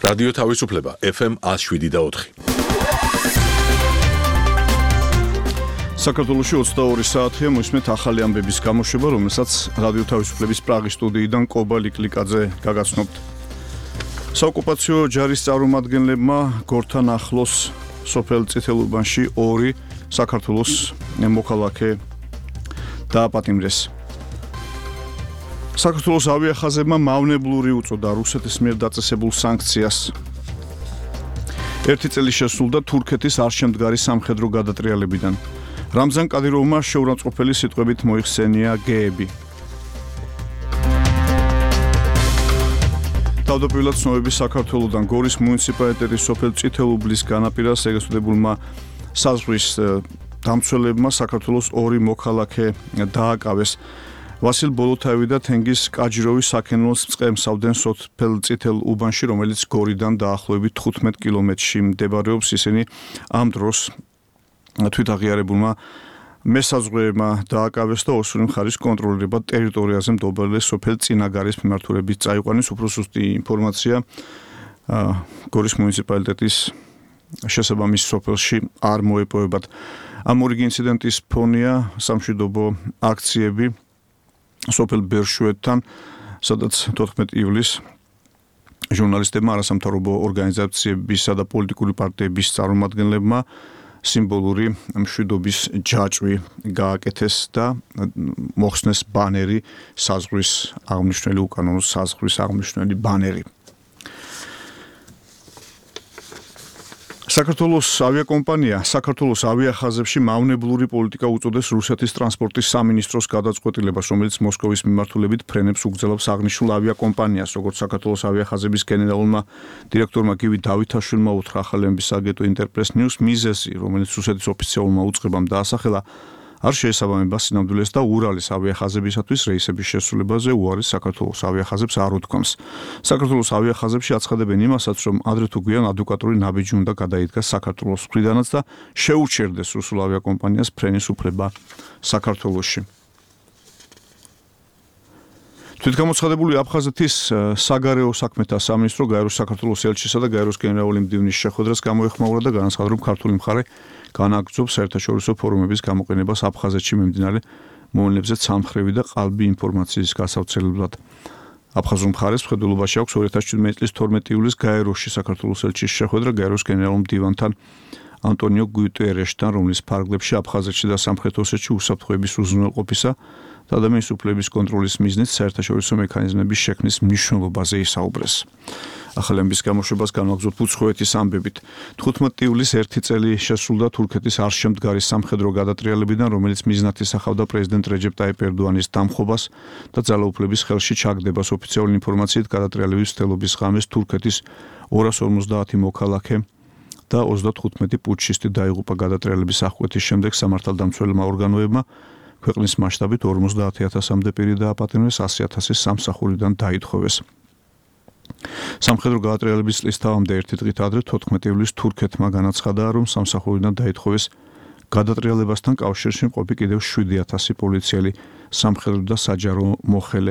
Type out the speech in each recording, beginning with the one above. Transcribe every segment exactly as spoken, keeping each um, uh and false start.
რადიო თავისუფლება ეფ ემ one oh seven და four. საქართველოში ოცდაორი საათია მოისმენთ ახალი ამბების გამოშვება, რომელსაც რადიო თავისუფლების პრაღის სტუდიიდან კობა ლიკლიკაძე გაგაცნობთ. საოკუპაციო ჯარის წარმომადგენლებმა გორთან ახლოს სოფელ წითელურბანში ორი საქართველოს მოქალაქე დააპატიმრეს. საქართველოს ავიახაზებმა მავნებლური უწოდა რუსეთის მიერ დაწესებულ სანქციას. ერთი წელი შესრულდა თურქეთის არშემდგარი სამხედრო გადატრიალებიდან. რამზან კადიროვმა შეურაცხყოფელი სიტყვებით მოიხსენია გეები. თავდაპირველად ცნობები საქართველოდან გორის მუნიციპალიტეტის სოფელ წითელუბლის განაპირას ეგრესოდებულმა საზღვრის დამცველებმა საქართველოს ორი მოქალაქე დააკავეს. ვასილ ბოლოთაევი და თენგიზ კაჯიროვის საქენლოს წყემსავდნენ სოფელ წითელ უბანში, რომელიც გორიდან დაახლოებით თხუთმეტ კილომეტრში მდებარეობს. ისინი ამ დროს თვითაღიარებულმა მესაზღვრეებმა დააკავეს და ოსური მხარის კონტროლირება ტერიტორიაზე მდობელი სოფელ წინაგარის მიმართულებით წაიყვანეს. უფრო სუსტი ინფორმაცია გორის მუნიციპალიტეტის შესაბამის სოფელში არ მოეპოვებათ. ამ ორი ინციდენტის ფონია სამშვიდობო აქციები სოფელ ბერშუეთთან, სადაც თოთხმეტი ივლისს ჟურნალისტებმა, არასამთავრობო ორგანიზაციებისა და პოლიტიკური პარტიების წარმომადგენლებმა სიმბოლური მშვიდობის ჯაჭვი გააკეთეს და მოხსნეს ბანერი, საზღვრის აღმნიშვნელი, უკანონო საზღვრის აღმნიშვნელი ბანერი. საქართველოს ავიაკომპანია საქართველოს ავიახაზებში მავნებლური პოლიტიკა უწოდეს რუსეთის ტრანსპორტის სამინისტროს გადაწყვეტილებას, რომელიც მოსკოვის მიმართულებით ფრენებს უგზელავს აღნიშნულ ავიაკომპანიას. როგორც საქართველოს ავიახაზების გენერალურმა დირექტორმა გივი დავითაშვილმა უთხრა ახალი ამბის აგენტო ინტერპრეს ნიუს, მიზეზი, რომელიც რუსეთის ოფიციალურმა უწყებამ დაასახელა, არ შეესაბამება სინამდვილეს და ურალის ავიახაზებისათვის რეისების შესრულებაზე უარის საქართველოს ავიახაზებს არ უთქვამს. საქართველოს ავიახაზებში აცხადებენ იმასაც, რომ ადრე თუ გვიან ადვოკატური ნაბიჯი უნდა გადაიდგას საქართველოს მხრიდანაც და შეუჩერდეს რუსულ ავიაკომპანიას ფრენის უფლება საქართველოში. თვითგამოცხადებული აფხაზეთის საგარეო საქმეთა სამინისტრო გაეროს საქართველოს ელჩისა და გაეროს გენერალური მდივნის შეხვედრას გამოეხმაურა და განაცხადა, რომ ქართული მხარე განაგრძობს საერთაშორისო ფორუმების გამოყენებას აფხაზეთში მიმდინარე მოვლენებზე ცალმხრივი და ყალბი ინფორმაციის გასავრცელებლად. აფხაზურ მხარეს მხედველობაში აქვს ორი ათას შვიდმეტი წლის თორმეტი ივლისს გაეროში საქართველოს ელჩის შეხვედრა გაეროს გენერალურ მდივანთან ანტონიო გუტერეშთან, რომლის ფარგლებში აფხაზეთში და სამხრეთ ოსეთში უსაფრთხოების უზრუნველყოფისა და ადამიანის უფლებების კონტროლის მიზნით საერთაშორისო მექანიზმების შექმნის მნიშვნელობაზე ისაუბრეს. ახალი ამბის გამოშვებას განვაგრძობთ უცხოეთის ამბებით. თხუთმეტი ივლისს ერთი წელი შესრულდა თურქეთის არშემდგარი სამხედრო გადატრიალებიდან, რომელიც მიზნად ისახავდა პრეზიდენტ რეჯეპ ტაიპ ერდოანის დამხობას და ძალაუფლების ხელში ჩაგდებას. ოფიციალური ინფორმაციით გადატრიალების მცდელობის ღამეს თურქეთის ორას ორმოცდაათი მოქალაქე და ოცდათხუთმეტი პუტჩისტი დაიღუპა. გადატრიალების აღკვეთის შემდეგ სამართალდამცველმა ორგანოებმა ქვეყნის მასშტაბით ორმოცდაათი ათასამდე პირი დააპატიმრეს, ასი ათასის სამსახურიდან დაითხოვეს. სამხედრო გადატრიალების წლის თავამდე ერთი დღით ადრე თოთხმეტი ივლისს თურქეთმა განაცხადა, რომ სამსახურიდან დაითხოვეს გადატრიალებასთან კავშირში მყოფი კიდევ შვიდი ათასი პოლიციელი, სამხედრო და საჯარო მოხელე.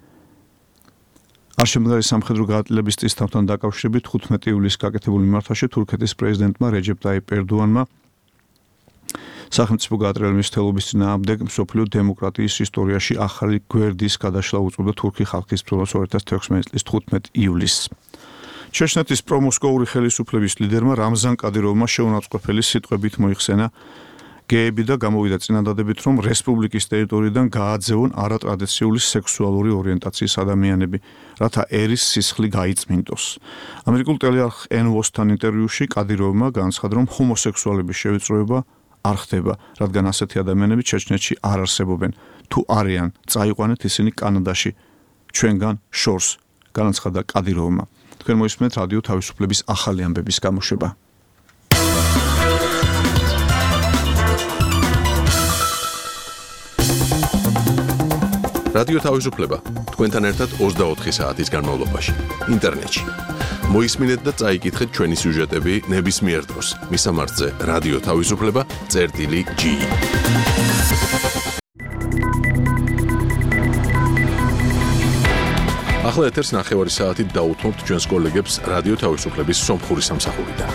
არშემდგარი სამხედრო გადატრიალების წლის თავთან დაკავშირებით თხუთმეტი ივლისს გაკეთებულ მიმართვაში თურქეთის პრეზიდენტმა რეჯეპ ტაიპ ერდოანმა სახელმწიფო გადატრიალების მცდელობის წინააღმდეგ მსოფლიო დემოკრატიის ისტორიაში ახალი გვერდის გადაშლა უწოდა თურქი ხალხის ბრძოლას ორი ათას თექვსმეტი წლის თხუთმეტი ივლისს. ჩეჩნეთის პრომოსკოვური ხელისუფლების ლიდერმა რამზან კადიროვმა შეურაცხყოფელი სიტყვებით მოიხსენა გეები და გამოვიდა წინადადებით, რომ რესპუბლიკის ტერიტორიიდან გააძევონ არატრადიციული სექსუალური ორიენტაციის ადამიანები, რათა ერის სისხლი გაიწმინდოს. ამერიკულ ტელეარხ ენ ოს-თან ინტერვიუში კადიროვმა განაცხადა, რომ ჰომოსექსუალების შევიწროება არ ხდება, რადგან ასეთი ადამიანები ჩეჩნეთში არ არსებობენ. თუ არიან, წაიყვანეთ ისინი კანადაში. ჩვენგან შორს, განაცხადა კადიროვმა. თქვენ მოისმენთ რადიო თავისუფლების ახალი ამბების გამოშვება. რადიო თავისუფლება თქვენთან ერთად ოცდაოთხი საათის განმავლობაში ინტერნეტში. მოისმინეთ და წაიკითხეთ ჩვენი სიუჟეტები ნებისმიერ დროს. მისამართზე რადიო თავისუფლება წერტილი ჯი. ახლა ეთერს ნახევარი საათით დაუთმობთ ჩვენს კოლეგებს რადიო თავისუფლების სომხური სამსახურიდან.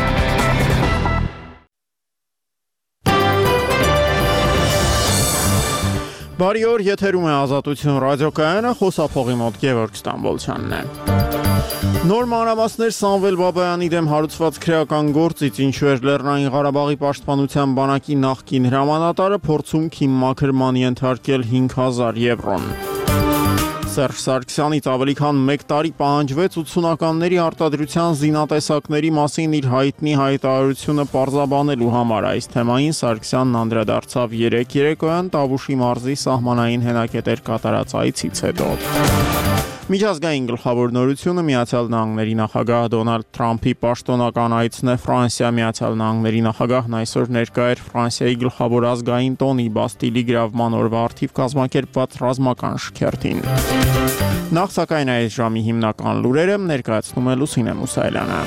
Բարի օր, եթերում է Ազատություն ռադիոկայանը, խոսափողի մոտ Գևորգ Ստամբոլցյանն է։ Նոր մանրամասներ Սամվել Բաբայանի դեմ հարուցված քրեական գործից ինչու էր Լեռնային Ղարաբաղի պաշտպանության բանակի նախկին հրամանատարը փորձում քիմմաքրման ենթարկել հինգ հազար եվրոն։ Սերժ Սարգսյանից ավելի քան մեկ տարի պահանջվեց ութսունականների արտադրության զինատեսակների մասին իր հայտնի հայտարարությունը պարզաբանելու համար։ Այս թեմային Սարգսյանն անդրադարձավ երեկ երեկոյան Տավուշի մարզի սահմանային հենակետեր կատարած այցից հետո։ Միջազգային գլխավոր նորությունը Միացյալ Նահանգների նախագահ Դոնալդ Թրամփի պաշտոնական այցն է Ֆրանսիա։ Միացյալ Նահանգների նախագահն այսօր ներկա էր Ֆրանսիայի գլխավոր ազգային տոնի Բաստիլի գրավման օրվա առթիվ կազմակերպված ռազմական շքերթին։ Նախ սակայն այս ժամի հիմնական լուրերը ներկայացնում է Լուսինե Մուսայելյանը։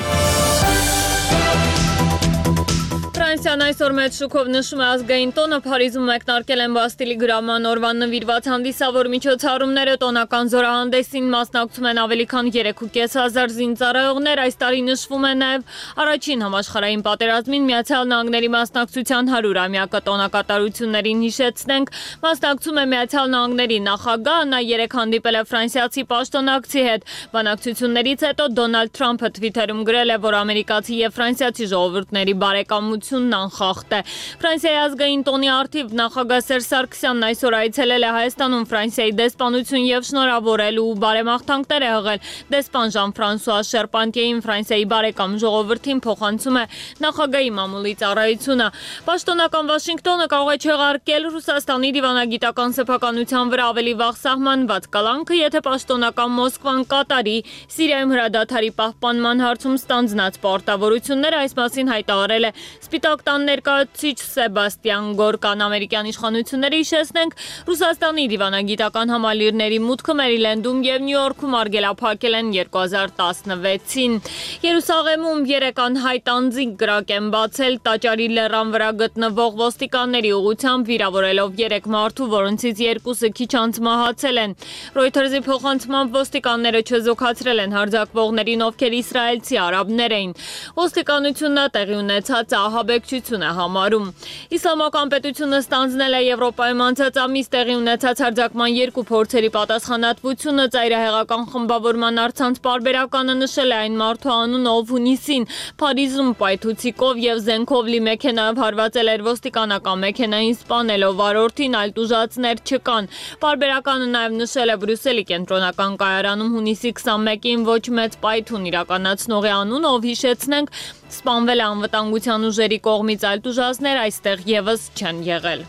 Ֆրանսիան այսօր մեծ շուկով նշում է ազգային տոնը, Փարիզում մեկնարկել են Բաստիլի գրավման օրվան նվիրված հանդիսավոր միջոցառումները, տոնական զորահանդեսին մասնակցում են ավելի քան երեք ու կես հազար զինծառայողներ, այս տարի նշվում է նաև առաջին համաշխարհային պատերազմին Միացյալ Նահանգների մասնակցության հարյուրամյակը, տոնակատարություններին հիշեցնենք, մասնակցում է Միացյալ Նահանգների նախագահը, նա երեկ հանդիպել է ֆրանսիացի պաշտոնակցի հետ, բանակցություններից հետո Դոնալդ Թրամփը Twitter-ում գրել է, որ ամերիկացի եւ ֆրանսիացի ժողովուրդների բարեկամություն անխախտ է։ Ֆրանսիայի ազգային տոնի առթիվ նախագահ Սերժ Սարգսյանն այսօր այցելել է Հայաստանում Ֆրանսիայի դեսպանություն եւ շնորհավորել ու բարեմաղթանքներ է հղել դեսպան Ժան-Ֆրանսուଆ Շերպանտիեին Ֆրանսիայի բարեկամ ժողովրդին փոխանցում է նախագահի մամուլի ծառայությունը։ Պաշտոնական Վաշինգտոնը կարող է չեղարկել Ռուսաստանի դիվանագիտական սեփականության վրա ավելի վաղ սահմանված կալանքը, եթե պաշտոնական Մոսկվան կատարի Սիրիայում հրադադարի պահպանման հարցում ստանձնած պարտավորությունները, այս մասին հայտարարել է Սպիտակ տան ներկայացուցիչ Սեբաստիան Գորկան։ Ամերիկյան իշխանությունները հիշեցնենք Ռուսաստանի դիվանագիտական համալիրների մուտքը Մերիլենդում եւ Նյու Յորքում արգելափակել են երկու հազար տասնվեցին։ Երուսաղեմում երեք անհայտ անձինք կրակ են բացել Տաճարի լեռան վրա գտնվող ոստիկանների ուղղությամբ, վիրավորելով երեք մարդու, որոնցից երկուսը քիչ անց մահացել են։ Reuters-ի փոխանցմամբ ոստիկանները չզոքացրել են հարձակվողներին, ովքեր իսրայելցի արաբներ էին։ Ոստիկանությունն տեղի ունեցած ահաբեկչություն է համարում։ Իսլամական պետությունը ստանձնել է Եվրոպայում անցած ամիս տեղի ունեցած հարձակման երկու փորձերի պատասխանատվությունը, ծայրահեղական խմբավորման առցանց պարբերականը նշել է այն մարդու անունը, ով հունիսին Փարիզում պայթուցիկով եւ զենքով լի մեքենայով հարվածել էր ոստիկանական մեքենային սպանելով վարորդին, այլ տուժածներ չկան։ Պարբերականը նաեւ նշել է Բրյուսելի կենտրոնական կայարանում հունիսի քսանմեկին ոչ մեծ պայթուն իրականացնողի անունը, ով հիշեցնենք սպանվել է անվտանգության ուժերի կողմից, այլ տուժածներ այստեղ եւս չեն եղել։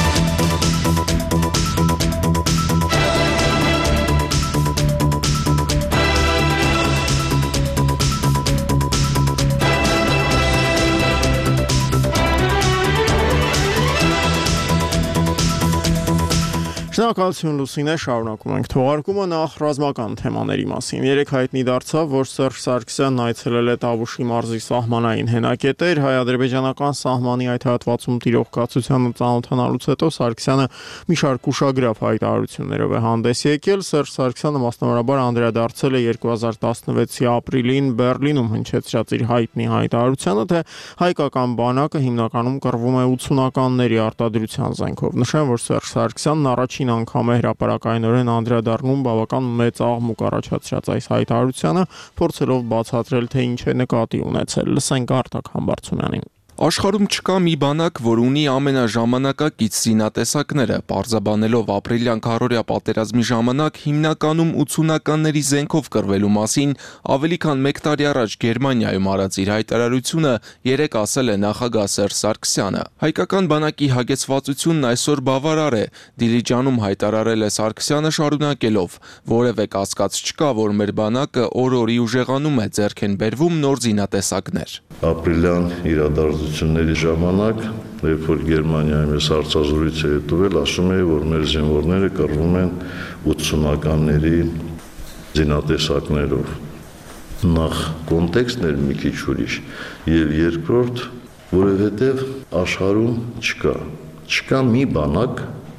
Շնորհակալություն Լուսինե, շարունակում ենք թողարկումը նախ ռազմական թեմաների մասին։ Երեկ հայտնի դարձավ, որ Սերժ Սարգսյանն այցելել է Տավուշի մարզի սահմանային հենակետեր, հայ-ադրբեջանական սահմանի այդ հատվածում տիրող կացությանը ծանոթանալուց հետո Սարգսյանը մի շարք ուշագրավ հայտարարություններով է հանդես եկել։ Սերժ Սարգսյանը մասնավորաբար անդրադարձել է երկու հազար տասնվեցի ապրիլին Բեռլինում հնչեցրած իր հայտնի հայտարարությանը, թե հայկական բանակը հիմնականում կռվում է ութսունականների արտադրության զենքով։ Նշեմ, որ Սերժ Սարգսյանն առաջին անգամ է հրապարակայնորեն անդրադառնում բավական մեծ աղմուկ առաջացրած այս հայտարարությանը, փորձելով բացատրել, թե ինչ է նկատի ունեցել։ Լսենք Արտակ Համբարձումյանին։ Աշխարհում չկա մի բանակ, որ ունի ամենաժամանակակից զինատեսակները, պարզաբանելով ապրիլյան քառօրյա պատերազմի ժամանակ հիմնականում ութսունականների զենքով կռվելու մասին ավելի քան մեկ տարի առաջ Գերմանիայում արած իր հայտարարությունը երեկ ասել է նախագահ Սերժ Սարգսյանը։ Հայկական բանակի հագեցվածությունն այսօր բավարար է, Դիլիջանում հայտարարել է Սարգսյանը շարունակելով, որևէ կասկած չկա, որ մեր բանակը օր-օրի ուժեղանում է, ձեռք են բերվում նոր զինատեսակներ։ Ապրիլյան իրադարձությունների ժամանակ, երբ որ Գերմանիայում ես հարցազրույց էի տվել, ասում էի, որ մեր զինվորները կռվում են ութսունականների զինատեսակներով։ Նախ կոնտեքստն էր մի քիչ ուրիշ, եւ երկրորդ, որովհետեւ աշխարհում չկա, չկա մի բանակ,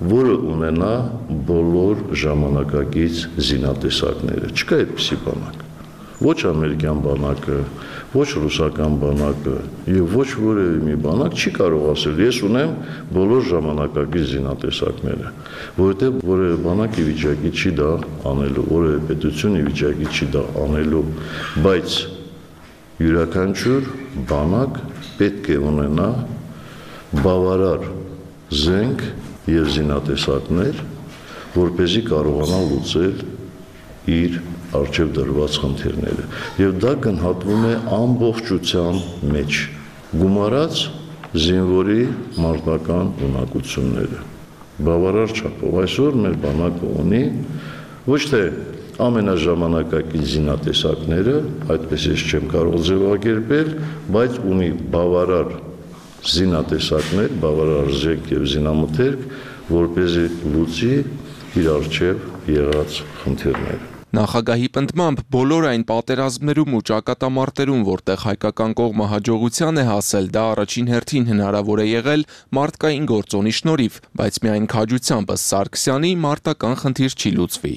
որը ունենա բոլոր ժամանակակից զինատեսակները։ Չկա այդպիսի բանակ։ Ոչ ամերիկյան բանակը, ոչ ռուսական բանակը եւ ոչ որևէ մի բանակ չի կարող ասել ես ունեմ բոլոր ժամանակակից զինատեսակները, որովհետեւ որևէ բանակ ի վիճակի չի դա անելու, որևէ պետություն ի վիճակի չի դա անելու, բայց յուրաքանչյուր բանակ պետք է ունենա բավարար զենք եւ զինատեսակներ, որպեսզի կարողանա լուծել իր արժև դրված խնդիրները եւ դա գնահատվում է ամբողջության մեջ գումարած զինվորի մարտական ունակությունները բավարար չափով այսօր մեր բանակը ունի ոչ թե ամենաժամանակակից զինատեսակները այդպես ես չեմ կարող ձևակերպել բայց ունի բավարար զինատեսակներ բավարար զենք եւ զինամթերք որպեսզի լուծի իր արժև եղած խնդիրները Նախագահի պնդմամբ բոլոր այն պատերազմներում ու ճակատամարտերում, որտեղ հայկական կողմը հաջողության է հասել, դա առաջին հերթին հնարավոր է եղել մարդկային գործոնի շնորհիվ, բայց միայն քաջությամբ ըստ Սարգսյանի մարտական խնդիր չի լուծվի։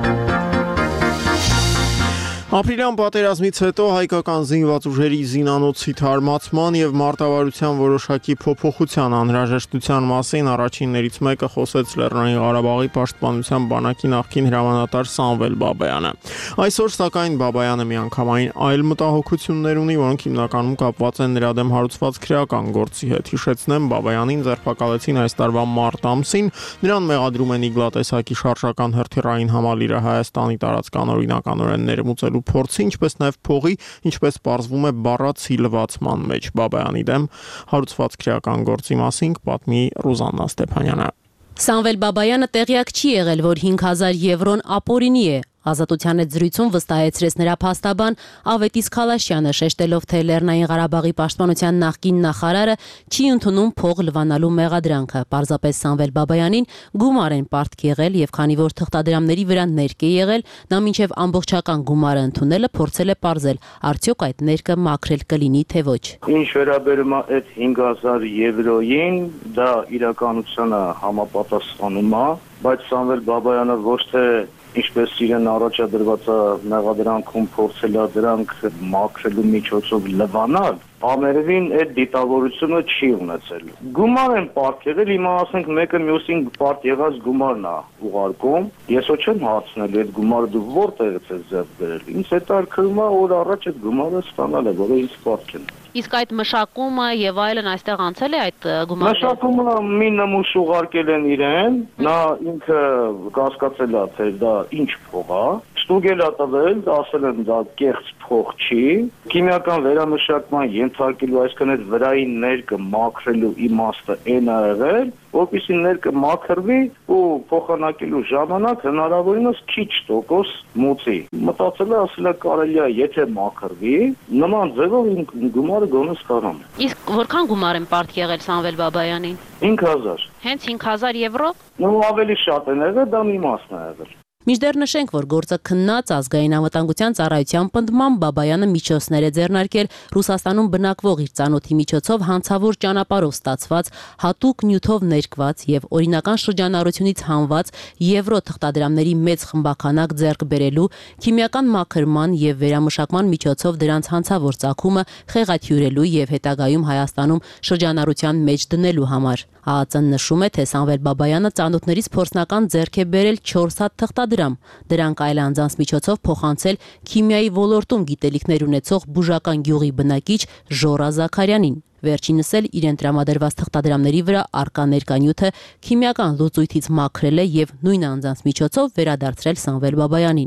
Ապրիլյան պատերազմից հետո հայկական զինված ուժերի զինանոցի թարմացման եւ մարտավարության որոշակի փոփոխության անհրաժեշտության մասին առաջիններից մեկը խոսեց Լեռնային Ղարաբաղի պաշտպանության բանակի նախկին հրամանատար Սամվել Բաբայանը։ Այսօր սակայն Բաբայանը միանգամայն այլ մտահոգություններ ունի, որոնք հիմնականում կապված են նրա դեմ հարուցված քրեական գործի հետ։ Հիշեցնեմ, Բաբայանին ձերբակալեցին այս տարվա մարտ ամսին, նրան մեղադրում են իգլատեսակի շարժական հրթիռային համալիրը Հայաստանի տարածքանօրինականորեն ներմուծելու փորձի, ինչպես նաև փողի, ինչպես պարզվում է բառացի լվացման մեջ Բաբայանի դեմ հարուցված քրեական գործի մասին պատմի Ռուզաննա Ստեփանյանը։ Սամվել Բաբայանը տեղյակ չի եղել, որ հինգ հազար եվրոն ապօրինի է։ Ազատության հետ զրույցում վստահեցրեց նրա փաստաբան Ավետիս Քալաշյանը, շեշտելով, թե Լեռնային Ղարաբաղի պաշտպանության նախկին նախարարը չի ընդունում փող լվանալու մեղադրանքը։ Պարզապես Սամվել Բաբայանին գումար են պարտք եղել եւ քանի որ թղթադրամների վրա ներք է եղել, նա մինչեւ ամբողջական գումարը ընդունելը փորձել է պարզել, արդյոք այդ ներքը մաքրել կլինի թե ոչ։ Ինչ վերաբերում է այդ հինգ հազար եվրոյին, դա իրականությանը համապատասխանում է, բայց Սամվել Բաբայանը ոչ թե ինչպես իրեն առաջադրված մեղադրանքում փորձել է դրանք մաքրելու միջոցով լվանալ, ամերևին այդ դիտավորությունը չի ունեցել։ Գումար են պարտք եղել, հիմա ասենք մեկը մյուսին պարտ եղած գումարն է ուղարկում, ես ոչ չեմ հարցնել այդ գումարը դու որտեղից ես ձեռք բերել։ Ինձ հետաքրքրում է որ առաջ այդ գումարը ստանալ է, որը ինձ պարտք են։ Իսկ այդ մշակումը եւ այլն այստեղ անցել է այդ գումարը։ Մշակումը մի նմուշ ուղարկել են իրեն, նա ինքը կասկածել է, թե դա ինչ փող է, ստուգել է տվել, ասել են դա կեղծ փող չի, քիմիական վերամշակման ենթարկելու, այսինքն այդ վրային ներկը մաքրելու իմաստը այն ա եղել, որպեսզի ներկը մաքրվի ու փոխանակելու ժամանակ հնարավորինս քիչ տոկոս մուծի։ Մտածել է, ասել է կարելի է, եթե մաքրվի, նման ձևով գումարը գոնե ստանամ։ Իսկ որքան գումար են պարտք եղել Սամվել Բաբայանին։ հինգ հազար։ Հենց հինգ հազար եվրո։ Նո ավելի շատ են եղել, դա մի մասն է եղել։ Մինչդեռ նշենք, որ գործը քննած ազգային անվտանգության ծառայության պնդմամբ Բաբայանը միջոցներ է ձեռնարկել Ռուսաստանում բնակվող իր ծանոթի միջոցով հանցավոր ճանապարհով ստացված հատուկ նյութով ներկված եւ օրինական շրջանառությունից հանված եվրո թղթադրամների մեծ խմբականակ ձեռք բերելու, քիմիական մաքրման եւ վերամշակման միջոցով դրանց հանցավոր ծագումը խեղաթյուրելու եւ հետագայում Հայաստանում շրջանառության մեջ դնելու համար։ ԱԱԾ-ն նշում է, թե Սամվել Բաբայանը ծանոթներից փորձնական ձեռք է բերել չորս հատ թղթադրամ, դրանք այլ անձանց միջոցով փոխանցել քիմիայի ոլորտում գիտելիքներ ունեցող բուժական գյուղի բնակիչ Ժորա Զաքարյանին։ Վերջինս էլ իրեն տրամադրված թղթադրամների վրա արկա ներկանյութը քիմիական լուծույթից մաքրել է եւ նույն անձանց միջոցով վերադարձրել Սամվել Բաբայանին։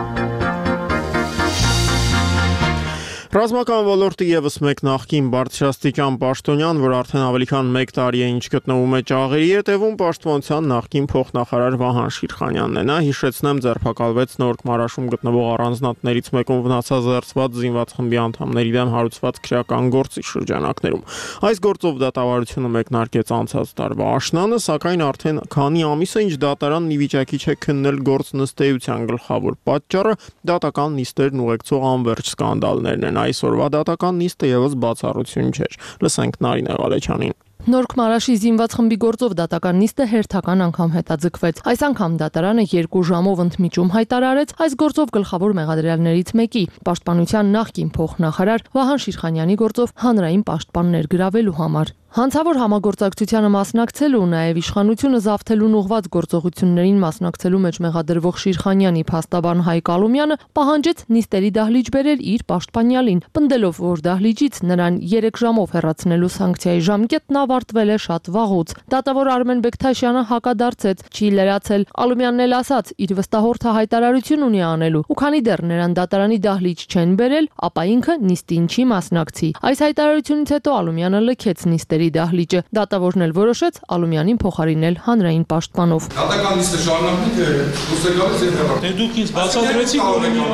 Ռազմական ոլորտի եւս մեկ նախկին բարձրաստիճան պաշտոնյան, որ արդեն ավելի քան մեկ տարի է ինչ գտնվում է ճաղերի հետևում, պաշտպանության նախկին փոխնախարար Վահան Շիրխանյանն է։ Նա հիշեցնեմ ձերբակալվեց Նորք Մարաշում գտնվող առանձնատներից մեկում վնասազերծված զինված խմբի անդամների դեմ հարուցված քրեական գործի շրջանակներում։ Այս գործով դատավարությունը մեկնարկեց անցած տարվա աշնանը, սակայն արդեն քանի ամիս է ինչ դատարանն ի վիճակի չէ քննել գործ նստեյության գլխավոր պատճառը դատական նիստերն ուղեկցող անվերջ սկանդալներն են։ Այսօրվա դատական նիստը եւս բացառություն չէր։ Լսենք Նարինե Ղալեչյանին։ Նորք Մարաշի զինված խմբի գործով դատական նիստը հերթական անգամ հետաձգվեց։ Այս անգամ դատարանը երկու ժամով ընդմիջում հայտարարեց այս գործով գլխավոր մեղադրյալներից մեկի՝ Պաշտպանության նախկին փոխնախարար Վահան Շիրխանյանի գործով հանրային պաշտպան ներգրավելու համար։ Հանցավոր համագործակցությանը մասնակցելու, նաև իշխանությունը զավթելուն ուղղված գործողություններին մասնակցելու մեջ մեղադրվող Շիրխանյանի փաստաբան Հայկ Ալումյանը պահանջեց նիստերի դահլիճ բերել իր պաշտպանյալին, պնդելով, որ դահլիճից նրան երեք ժամով հեռացնելու սանկցիայի ժամկետն ավարտվել է շատ վաղուց։ Դատավոր Արմեն Բեկթաշյանը հակադարձեց, չի լրացել։ Ալումյանն էլ ասաց, իր վստահորդը հայտարարություն ունի անելու, ու քանի դեռ նրան դատարանի դահլիճ չեն բերել, ապա ինքը նիստին չի մասնակցի։ Այս հայտարարությունից հետո Ալումյանը լքեց նիստերի դահլիճը։ Դատավորն էլ որոշեց Ալումյանին փոխարինել հանրային պաշտպանով։ Դատական նիստը շարունակվի թե դուրս գալիս եւ հեռացել։ Դե դուք ինձ բացատրեցիք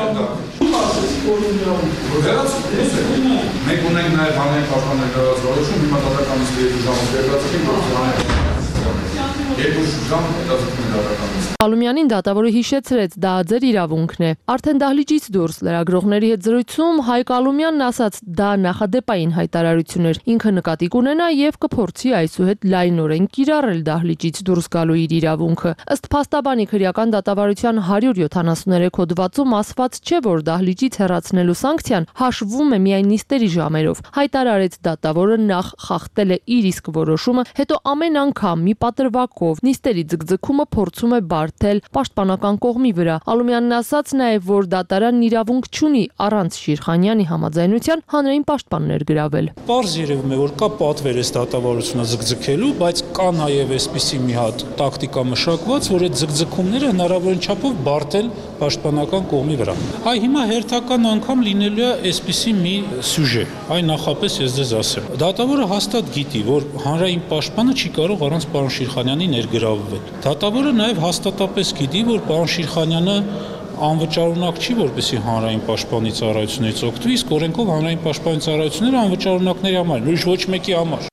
մենք ունենք նաեւ հանրային պաշտպանների դրած որոշում, հիմա դատական նիստը երկու ժամով վերացրին, որ երկու ժամ հետազոտում դատական նիստ։ Ալումյանին դատավորը հիշեցրեց, դա ձեր իրավունքն է։ Արդեն դահլիճից դուրս լրագրողների հետ զրույցում Հայկ Ալումյանն ասաց, դա նախադեպային հայտարարություն էր։ Ինքը նկատի կունենա եւ կփորձի այսուհետ լայնորեն կիրառել դահլիճից դուրս գալու իր իրավունքը։ Ըստ փաստաբանի քրեական դատավարության հարյուր յոթանասուններեք հոդվածում ասված չէ, որ դահլիճից հեռացնելու սանկցիան հաշվում է միայն նիստերի ժամերով։ Հայտարարեց դատավորը նախ խախտել է իր իսկ որոշումը, հետո ամեն անգամ մի պատրվակով նիստերի ձգձգումը փորձում է բարթել պաշտպանական կողմի վրա։ Ալումյանն ասաց նաև, որ դատարանն իրավունք չունի առանց Շիրխանյանի համաձայնության հանրային պաշտպան ներգրավել։ Պարզ երևում է, որ կա պատվեր այս դատավարությունը ձգձգելու, բայց կա նաև այսպիսի մի հատ տակտիկա մշակված, որ այդ ձգձգումները հնարավորին չափով բարթել պաշտպանական կողմի վրա։ Այ հիմա հերթական անգամ լինելու է այսպիսի մի սյուժե։ Այ նախապես ես ձեզ ասեմ։ Դատավորը հաստատ գիտի, որ հանրային պաշտպանը չի կարող առանց պարոն Շիրխանյանի ներգրավվել։ Դատավորը նաև հաստատապես գիտի, որ պարոն Շիրխանյանը անվճարունակ չի, որպեսզի հանրային պաշտպանի ծառայություններից օգտվի, իսկ օրենքով հանրային պաշտպանի ծառայությունները անվճարունակների համար են, ուրիշ ոչ մեկի համար։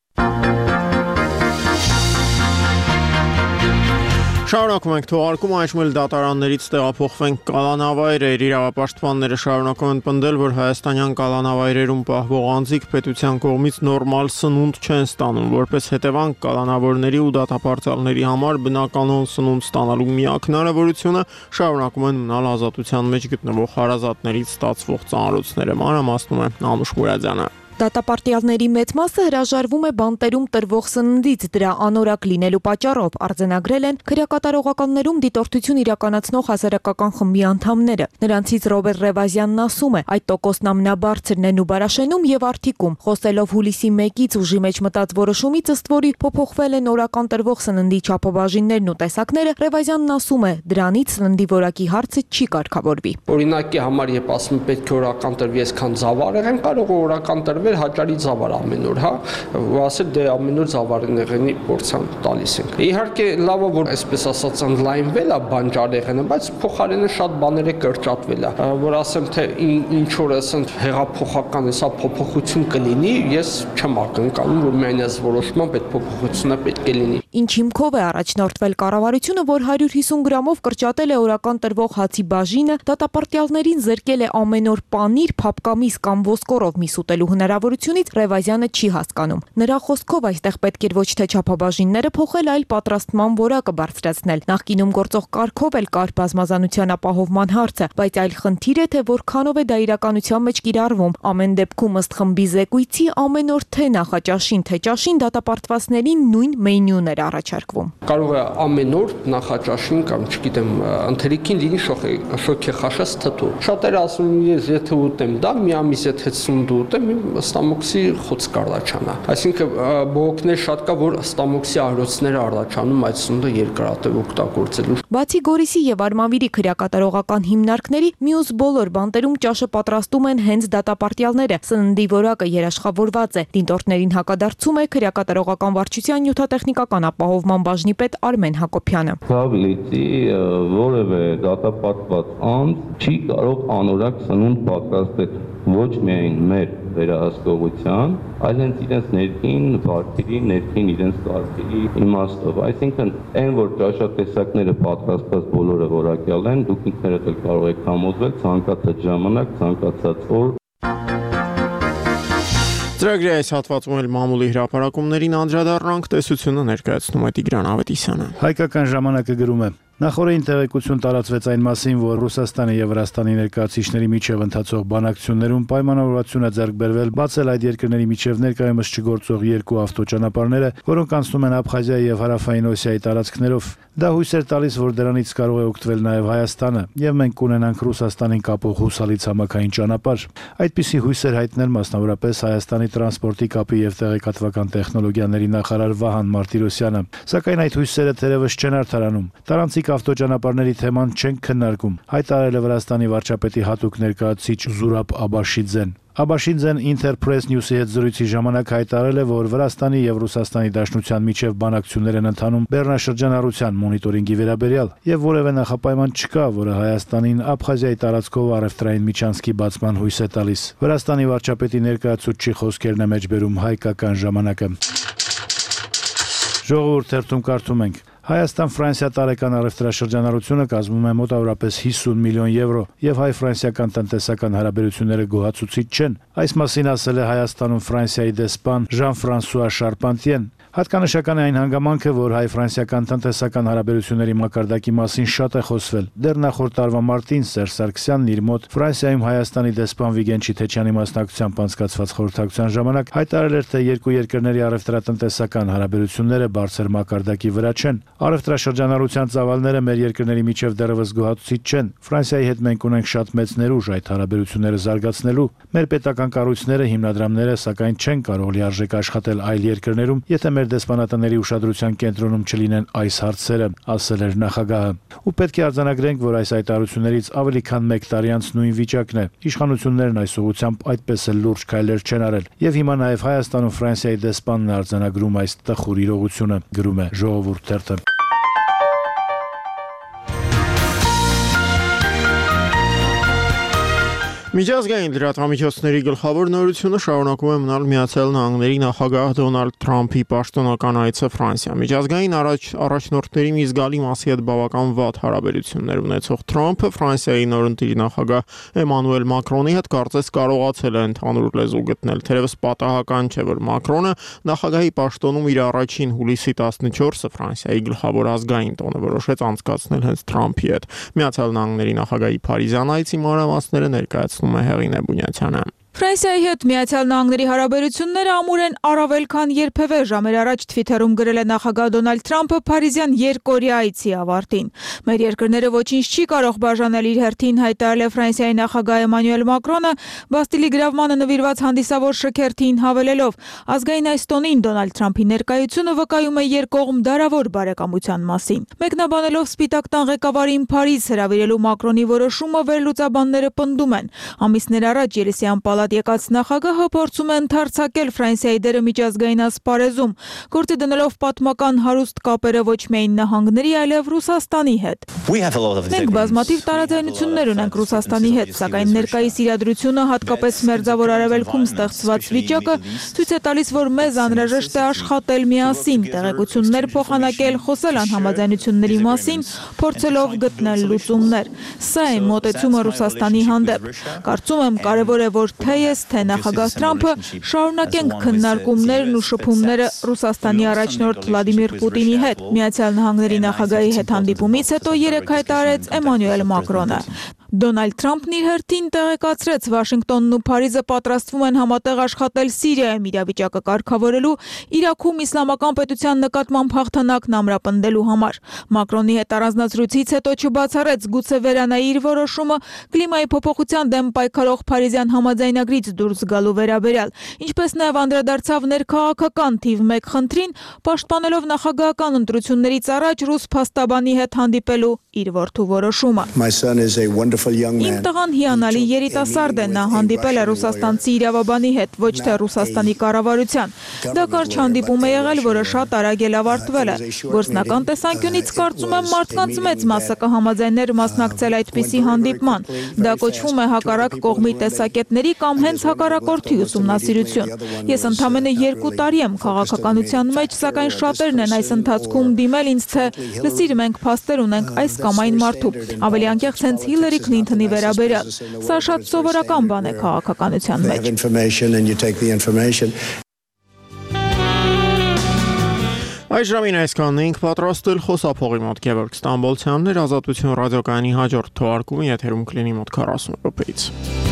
Շարունակում ենք թողարկումը, այժմ էլ դատարաններից տեղափոխվենք կալանավայրեր։ Իրավապաշտպանները շարունակում են պնդել, որ հայաստանյան կալանավայրերում պահվող անձիկ պետության կողմից նորմալ սնունդ չեն ստանում, որպես հետևանք կալանավորների ու դատապարտյալների համար բնականon սնունդ ստանալու միակ հնարավորությունը շարունակում են մնալ ազատության մեջ գտնվող հարազատներից ստացվող ծանրոցները։ Մանրամասնում է Անուշ Մուրադյանը։ Դատապարտյալների մեծ մասը հրաժարվում է բանտերում տրվող սննդից, դրա անորակ լինելու պատճառով արձանագրել են քրեակատարողականներում դիտորդություն իրականացնող հասարակական խմբի անդամները։ Նրանցից Ռոբերտ Ռևազյանն ասում է, այդ տոկոսն ամենաբարձրն է Նուբարաշենում եւ Արթիկում։ Խոսելով հուլիսի մեկից ուժի մեջ մտած որոշումից, ըստ որի փոփոխվել են օրական տրվող սննդի չափաբաժիններն ու տեսակները, Ռևազյանն ասում է, դրանից սննդի որակի հարցը չի կարգավորվի։ Օրինակի համար, երբ ասում եմ պետք է օրական տրվի այսքան ծավալ, կարող է օրական տրվել հաճարի ծավալ ամեն օր, հա, ու ասել դե ամեն օր ծավալի եղենի փորձան տալիս ենք։ Իհարկե լավ է, որ այսպես ասած ընդլայնվել է բանջարեղենը, բայց փոխարենը շատ բաներ է կրճատվել է, որ ասեմ թե ինչ որ ասենք հեղափոխական հեսա փոփոխություն կլինի, ես չեմ ակնկալում, որ միայն այս որոշմամբ այդ փոփոխությունը պետք է լինի։ Ինչ հիմքով է առաջնորդվել կառավարությունը, որ հարյուր հիսուն գրամով կրճատել է օրական տրվող հացի բաժինը, դատապարտյալներին զրկել է ամեն օր պանիր, փափկամիս կամ ոսկորով միս ուտելու հնարավորությունից, Ռևազյանը չի հասկանում։ Նրա խոսքով այստեղ պետք էր ոչ թե չափաբաժինները փոխել, այլ պատրաստման որակը բարձրացնել։ Նախկինում գործող կարգով էլ կար բազմազանության ապահովման հարցը, բայց այլ խնդիր է, թե որքանով է դա իրականության մեջ կիրառվում։ Ամեն դեպքում ըստ խմբի զեկույցի ամեն օր թե նախաճաշին, թե ճաշին դատապարտվածներին նույն մենյուն էր առաջարկվում։ Կարող է ամեն օր նախաճաշին կամ չգիտեմ, ընթերիքին լինի շոքեխաշած թթու։ Շատերը ասում են, ես եթե ուտեմ դա, մի ամիս եթե սնունդ ուտեմ, ստամոքսի խոց կառաջանա։ Այսինքն բողոքներ շատ կա, որ ստամոքսի արոցները առաջանում այդ սնունդը երկարատև օգտագործելու։ Բացի Գորիսի եւ Արմավիրի քրեակատարողական հիմնարկների, մյուս բոլոր բանտերում ճաշը պատրաստում են հենց դատապարտյալները։ Սննդի որակը երաշխավորված է։ Դիտորդներին հակադարձում է քրեակատարողական վարչության նյութատեխնիկական ապահովման բաժնի պետ Արմեն Հակոբյանը։ Ցավլիցի որևէ դատապարտված անձ չի կարող անորակ սնունդ պատրաստել ոչ միայն մեր վերահսկողության, այլ հենց իրենց ներքին վարկերի, ներքին իրենց կարգերի իմաստով։ Այսինքն, այն որ ճաշատեսակները պատրաստված բոլորը որակյալ են, դուք ինքներդ էլ կարող եք համոզվել ցանկացած ժամանակ, ցանկացած օր։ Ծրագրի այս հատվածում էլ մամուլի հրապարակումներին անդրադառնանք, տեսությունը ներկայացնում է Տիգրան Ավետիսյանը։ Հայկական ժամանակը գրում է. Նախորդին տեղեկություն տարածվեց այն մասին, որ Ռուսաստանի եւ Վրաստանի ներկայացուցիչների միջև ընթացող բանակցություններում պայմանավորվածություն է ձեռք բերվել բացել այդ երկրների միջև ներկայումս չգործող երկու ավտոճանապարհները, որոնք անցնում են Աբխազիայի եւ Հարավային Օսիայի տարածքներով։ Դա հույս էր տալիս, որ դրանից կարող է օգտվել նաեւ Հայաստանը, եւ մենք կունենանք Ռուսաստանին կապող հուսալի ցամաքային ճանապարհ։ Այդպիսի հույսեր հայտնել մասնավորապես Հայաստանի տրանսպորտի կապի եւ տեղեկատվական տեխնոլոգիաների նախարար Վահան Մարտիրոսյանը։ Սակայն այդ հույսերը թերևս չեն արդարանում։ Տարանցիկ ավտոճանապարհների թեման չեն քննարկում, հայտարարել է Վրաստանի վարչապետի հատուկ ներկայացուցիչ Զուրաբ Աբաշիձեն։ Աբաշիձեն Interpress News-ի հետ զրույցի ժամանակ հայտարարել է, որ Վրաստանի եւ Ռուսաստանի Դաշնության միջև բանակցություններ են ընթանում Բեռնաշրջանառության մոնիտորինգի վերաբերյալ եւ որևէ նախապայման չկա, որը Հայաստանին Աբխազիայի տարածքով առևտրային միջանցքի բացման հույս է տալիս։ Վրաստանի վարչապետի ներկայացուցչի խոսքերն է մեջբերում Հայկական ժամանակը։ Ժողովուրդ թերթում կարդում ենք. Հայաստան-Ֆրանսիա տարեկան առևտրաշրջանառությունը կազմում է մոտավորապես հիսուն միլիոն եվրո եւ հայ-ֆրանսիական տնտեսական հարաբերությունները գոհացուցիչ չեն։ Այս մասին ասել է Հայաստանում Ֆրանսիայի դեսպան Ժան-Ֆրանսուଆ Շարպանտիեն։ Հատկանշական է այն հանգամանքը, որ հայ-ֆրանսիական տնտեսական հարաբերությունների մակարդակի մասին շատ է խոսվել։ Դեռ նախորդ տարվա մարտին Սերժ Սարգսյանն իր մոտ Ֆրանսիայում Հայաստանի դեսպան Վիգեն Չիթեչյանի մասնակցությամբ անցկացված խորհրդակցության ժամանակ հայտարարել էր, թե երկու երկրների առևտրատնտեսական հարաբերությունները բարձր մակարդակի վրա չեն։ Առևտրաշրջանառության ծավալները մեր երկրների միջև դեռևս գոհացուցիչ չեն։ Ֆրանսիայի հետ մենք ունենք շատ մեծ ներուժ այդ հարաբերությունները զարգացնելու։ Մեր պետական կառույցները, հիմնադրամները սակայն չեն կարող լիարժեք աշխատել այլ երկրներում, եթե մեր դեսպանատների ուշադրության կենտրոնում չլինեն այս հարցերը, ասել էր նախագահը։ Ու պետք է արձանագրենք, որ այս հայտարարություններից ավելի քան մեկ տարի անց նույն վիճակն է։ Իշխանություններն այս ուղղությամբ այդպես էլ լուրջ քայլեր չեն արել։ Եվ հիմա նաև Հայաստանում Ֆրանսիայի դեսպանն է արձանագրում այս տխուր իրողությունը, գրում է Ժողովուրդ թերթը։ Միջազգային լրատվամիջոցների գլխավոր նորությունը շարունակում է մնալ Միացյալ Նահանգների նախագահ Դոնալդ Թրամփի պաշտոնական այցը Ֆրանսիա։ Միջազգային առաջ առաջնորդների մի զգալի մասի հետ բավական վատ հարաբերություններ ունեցող Թրամփը Ֆրանսիայի նորընտիր նախագահ Էմանուել Մակրոնի հետ կարծես կարողացել է ընդհանուր լեզու գտնել։ Թերևս պատահական չէ, որ Մակրոնը նախագահի պաշտոնում իր առաջին հուլիսի տասնչորսը Ֆրանսիայի գլխավոր ազգային տոնը որոշեց անցկացնել հենց Թրամփի հետ։ Միացյալ Նահանգների նախագահի Փարիզյան այցի մանրամասները ներկայացնում է Հեղինե Բունյացյանը։ Ֆրանսիայի հետ Միացյալ Նահանգների հարաբերությունները ամուր են առավել քան երբևէ, ժամեր առաջ Թվիթերում գրել է նախագահ Դոնալդ Թրամփը Փարիզյան երկօրյա այցի ավարտին։ Մեր երկրները ոչինչ չի կարող բաժանել իր հերթին, հայտարարել է Ֆրանսիայի նախագահ Էմանուել Մակրոնը Բաստիլի գրավմանը նվիրված հանդիսավոր շքերթին հավելելով. ազգային այս տոնին Դոնալդ Թրամփի ներկայությունը վկայում է երկկողմ դարավոր բարեկամության մասին։ Մեկնաբանելով Սպիտակ տան ղեկավարին Փարիզ հրավիրելու Մակրոնի որոշումը վերլուծաբանները պնդում են։ Ամիսներ առաջ Ելիսեյան պալատի եկած նախագահը փորձում է ընդարձակել Ֆրանսիայի դերը միջազգային ասպարեզում, գործի դնելով պատմական հարուստ կապերը ոչ միայն նահանգների, այլև Ռուսաստանի հետ։ Մենք բազմաթիվ տարաձայնություններ ունենք Ռուսաստանի հետ, սակայն ներկայիս իրադրությունը, հատկապես Մերձավոր Արևելքում ստեղծված վիճակը ցույց է տալիս, որ մեզ անհրաժեշտ է աշխատել միասին, տեղեկություններ փոխանակել, խոսել անհամաձայնությունների մասին, փորձելով գտնել լուծումներ։ Սա է մոտեցումը Ռուսաստանի հանդեպ։ Կարծում եմ կարևոր է, որ թե ես, թե նախագահ Թրամփը շարունակենք քննարկումներն ու շփումները Ռուսաստանի առաջնորդ Վլադիմիր Պուտինի հետ։ Միացյալ Նահանգների նախագահի հետ հանդիպումից հետո երեկ հայտարարեց Էմանուել Մակրոնը։ Դոնալդ Թրամփն իր հերթին տեղեկացրեց Վաշինգտոնն ու Փարիզը պատրաստվում են համատեղ աշխատել Սիրիայում իրավիճակը կարգավորելու, Իրաքում իսլամական պետության նկատմամբ հաղթանակն ամրապնդելու համար։ Մակրոնի հետ առանձնացրույցից հետո չբացառեց գուցե վերանայի իր որոշումը կլիմայի փոփոխության դեմ պայքարող Փարիզյան համաձայնագրից դուրս գալու վերաբերյալ, ինչպես նաև անդրադարձավ ներքաղաքական թիվ մեկ խնդրին, պաշտպանելով նախագահական ընտրություններից առաջ ռուս փաստաբանի հետ հանդիպելու իր որդու որոշումը։ Իմ տղան հիանալի երիտասարդ է, նա հանդիպել է ռուսաստանցի իրավաբանի հետ, ոչ թե Ռուսաստանի կառավարության։ Դա կարճ հանդիպում է եղել, որը շատ արագ էլ ավարտվել է։ Գործնական տեսանկյունից կարծում եմ մարդկանց մեծ մասը կհամաձայներ մասնակցել այդպիսի հանդիպման։ Դա կոչվում է հակառակ կողմի տեսակետների կամ հենց հակառակորդի ուսումնասիրություն։ Ես ընդամենը երկու տարի եմ քաղաքականության մեջ, սակայն շատերն են այս ընթացքում դիմել ինձ, թե լսիր, մենք փաստեր ունենք այս կամ այն մարդու։ Ավելի անկեղծ հենց Հիլարի Քլինթոնի վերաբերյալ։ Սա շատ սովորական բան է քաղաքականության մեջ։ Այժմին այսքանն էինք պատրաստել խոսափողի մոտ Գևորգ Ստամբոլցյանն էր, Ազատություն ռադիոկայանի հաջորդ թողարկումը եթերում կլինի մոտ քառասուն րոպեից։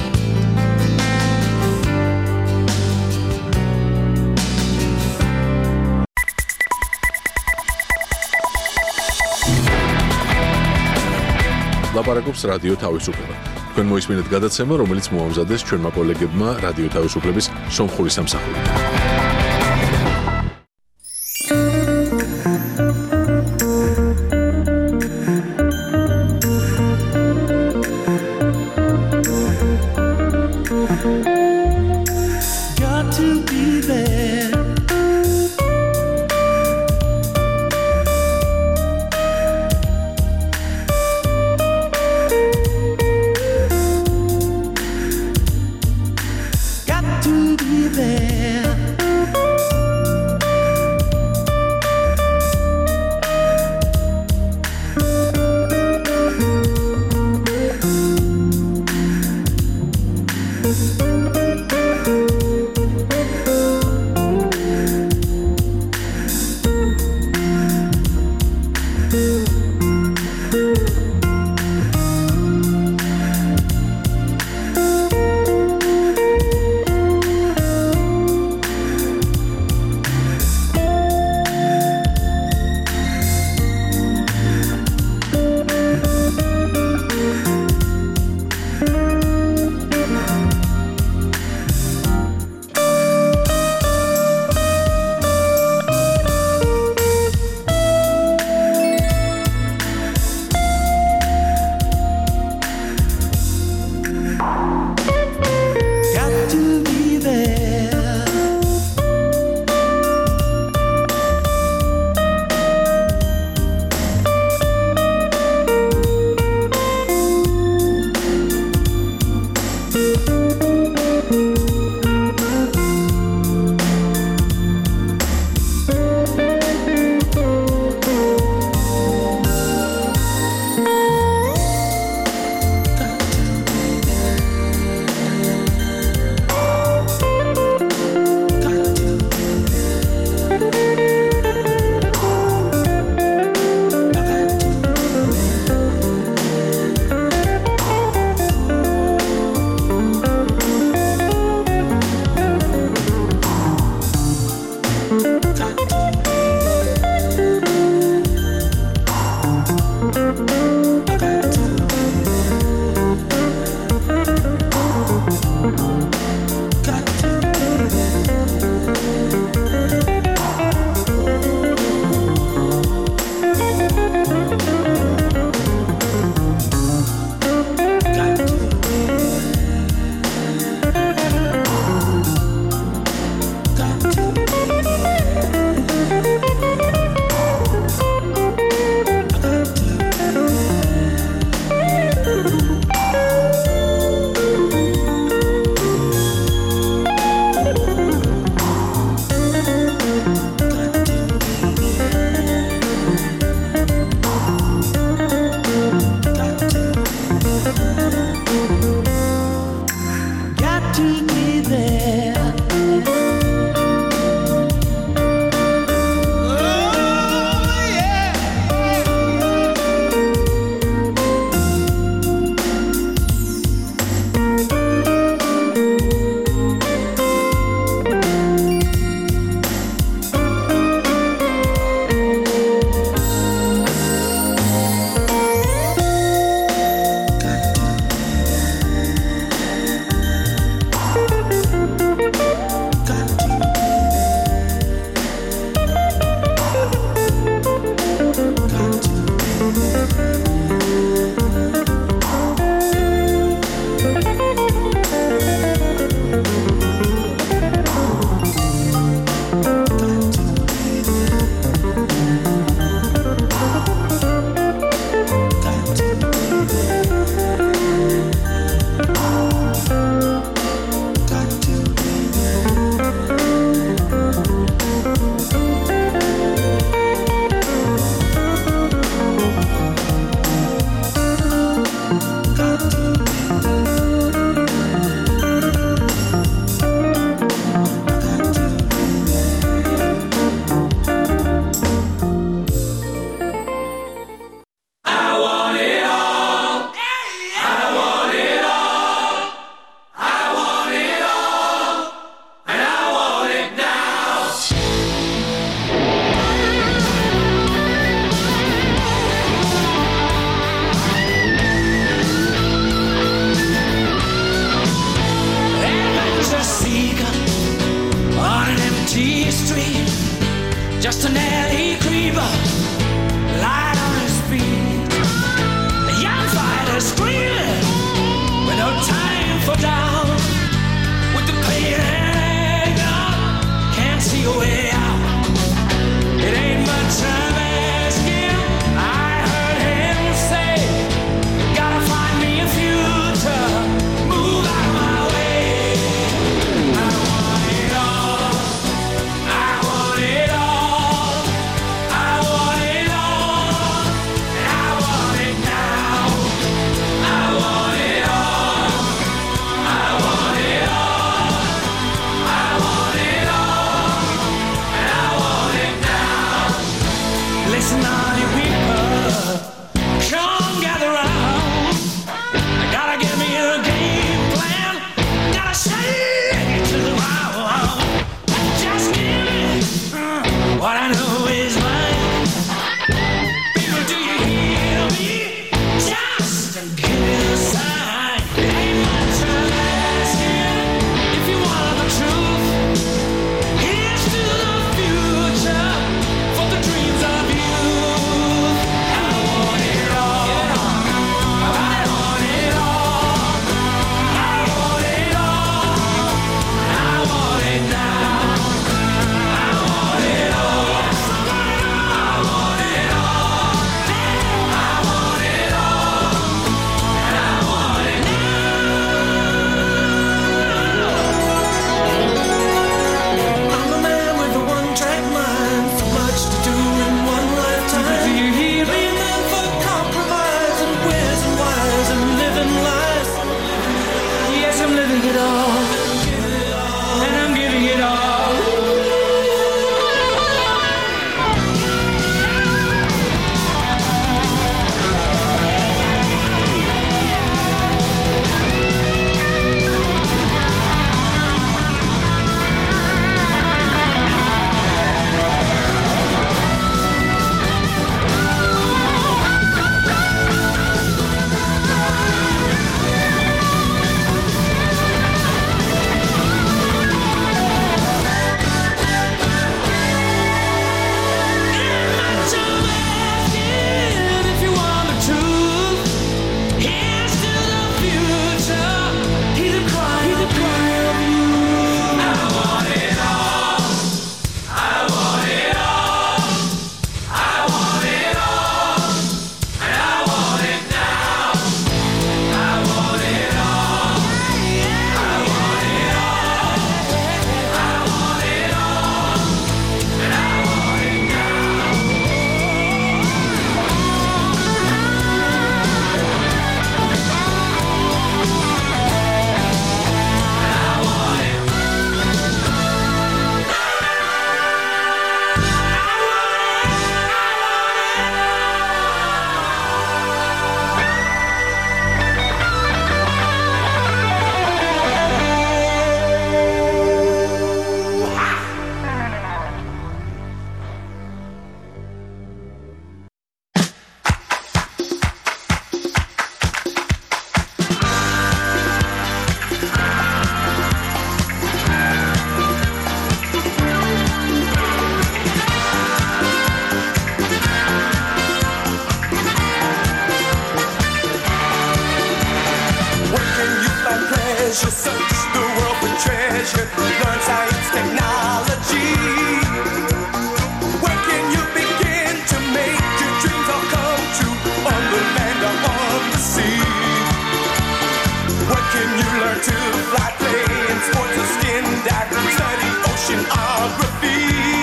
Լապարակობს ռադիո Თავისუფლება։ Თქვენ მოისმინეთ გადაცემა, რომელიც მოამზადეს ჩვენმა კოლეგებმა რადიო თავისუფლების სომხური სამსახურიდან. as you search the world for treasure, learn science, technology. Where can you begin to make your dreams all come true? On the land or on the sea? What can you learn to fly, play in sports or skin dive, study oceanography?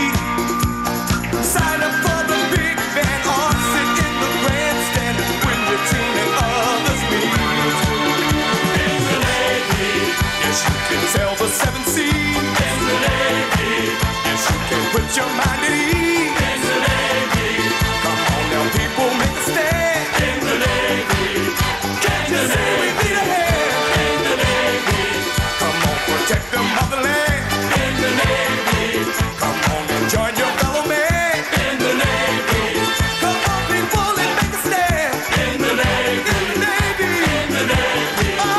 Sign up for the big band or sit in the grandstand when your team and others meet. In the Navy, yes you can sail the seven seas. In the Navy, yes you can put your mind at ease. In the Navy, come on now people, make a stand. In the Navy, can't you see we need a hand? In the Navy, come on protect the motherland. In the Navy, come on and join your fellow man. In the Navy, come on people and make a stand. In the Navy, in the Navy, in the Navy. Ah.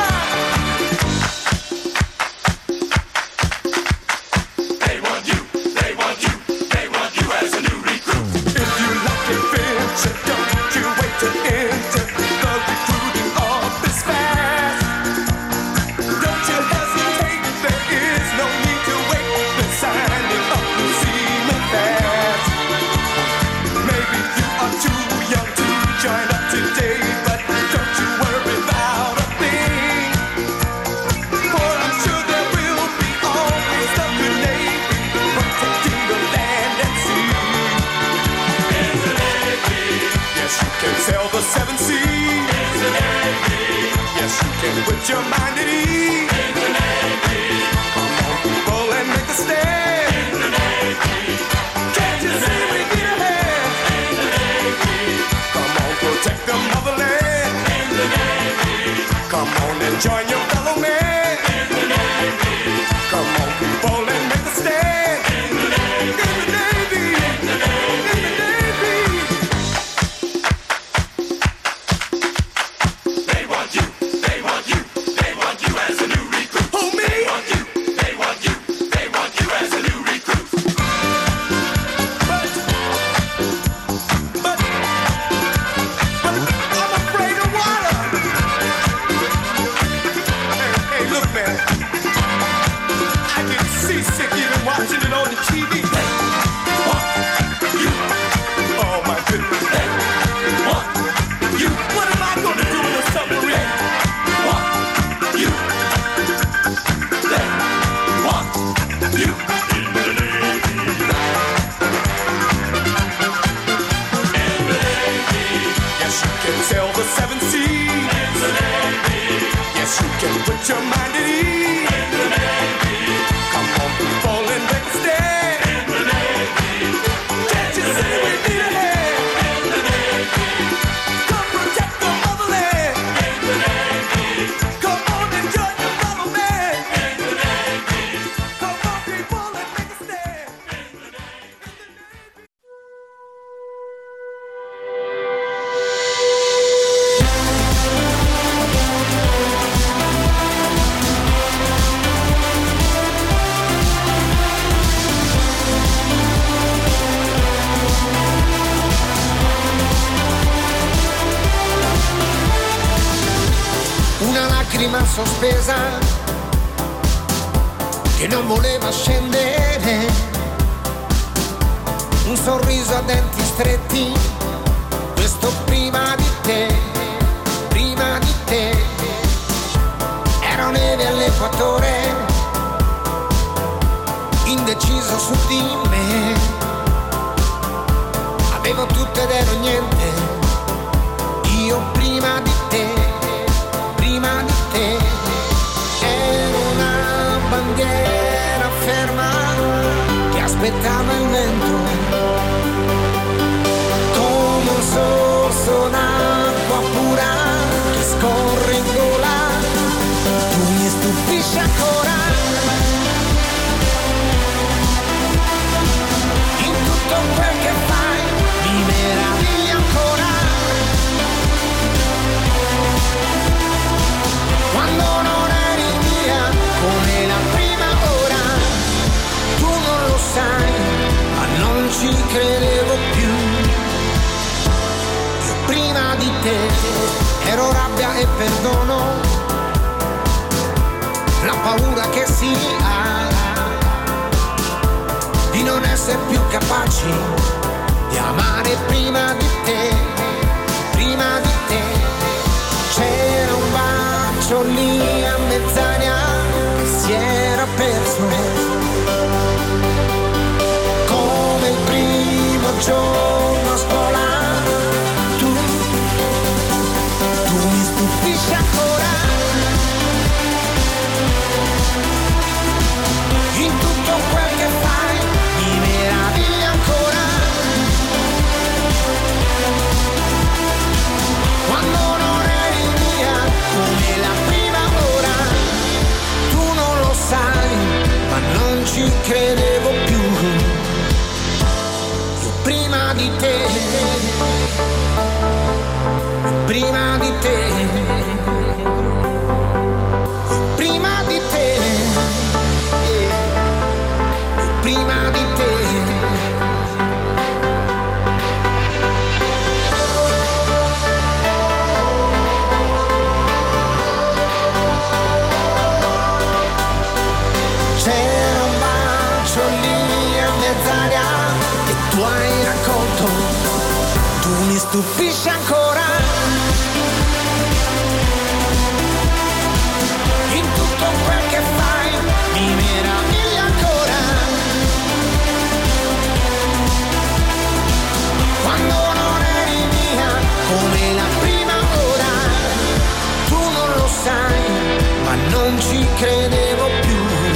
They want you, they want you, they want you as a new recruit. If you like adventure, don't you wait to enter. The recruiting office fast. Don't you hesitate, there is no need to wait. The signing up will seem fast. Maybe you are too young to join up today, but don't you worry about a thing. For I'm sure there will be always a good Navy protecting the land and sea. In the Navy, yes you can sail the seven seas. In the Navy, yes you can put your mind at ease. In the Navy, come on people and make a stand. In the Navy, can't you see we need a hand? In the Navy, come on protect the motherland. In the Navy, come on and join your fellow man. In the Navy, come on people and make a stand. In the Navy, in the Navy, in the Navy, in the Navy. They want you, they want you, they want you as a new recruit. Who, me? They want you, they want you, they want you as a new recruit. But, but, but I'm afraid of water. Hey, hey, look, man. I get seasick even watching it on the T V. They want you. Oh my goodness. They want you. What am I gonna do in a submarine? Want you. They want you. In the Navy. In the Navy. Yes, you can sail the seven seas. In the Navy. Yes, you can put your mind at ease. In the Navy. Come on, people, and make a stand. In the Navy. Can't you see we need a hand? In the Navy. Come protect the motherland. In the Navy. Come on and join your fellow man. In the Navy. Come on, people, and make a stand. In the Navy. Una lacrima sospesa che non voleva scendere, un sorriso a denti stretti, questo prima di te, prima di te. Ero neve all'equatore, indeciso su di me, avevo tutto ed ero niente, io prima di te, prima di te. Ero una bandiera ferma che aspettava il vento, come un sorso d'acqua pura che scorre in gola. Tu mi stupisci ancora, in tutto quel che fai mi meravigli ancora. Quando non eri mia come la prima ora, tu non lo sai, ma non ci credevo più. Io prima di te ero rabbia e perdono, la paura che si ha di non essere più capaci di amare prima di te, prima di te. C'era un bacio lì a mezz'aria che si era perso, come il primo giorno a scuola. Tu, tu mi stupisci ancora, in tutto quel che fai mi meraviglia ancora. Quando non eri mia come la prima ora, tu non lo sai, ma non ci credevo più. Io prima di te, prima di te, prima di te, prima di te. C'era un bacio lì a mezz'aria che tu hai raccolto, tu mi stupisci ancora, in tutto quel che fai mi meraviglia ancora. Quando non eri mia come la prima ora, tu non lo sai, ma non ci credevo più.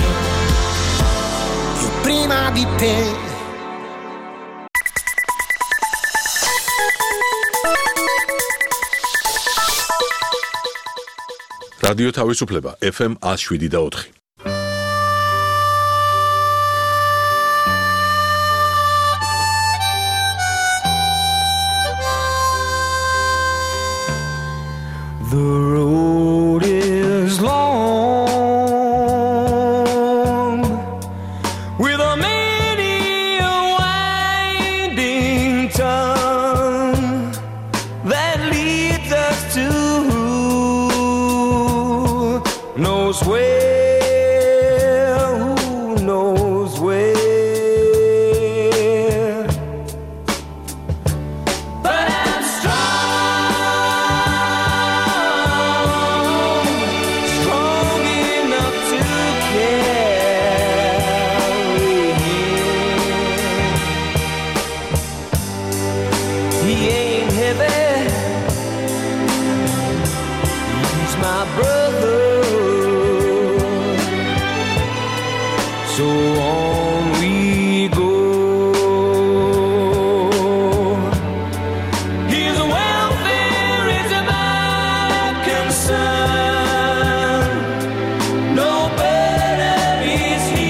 Io prima di te. რადიო თავისუფლება ეფ ემ one oh seven და four. The road is long with a many a winding tongue that leads us to knows where, who knows where. But I'm strong, strong enough to carry him. He ain't heavy, he's my brother. So on we go. His welfare is my concern. No burden is he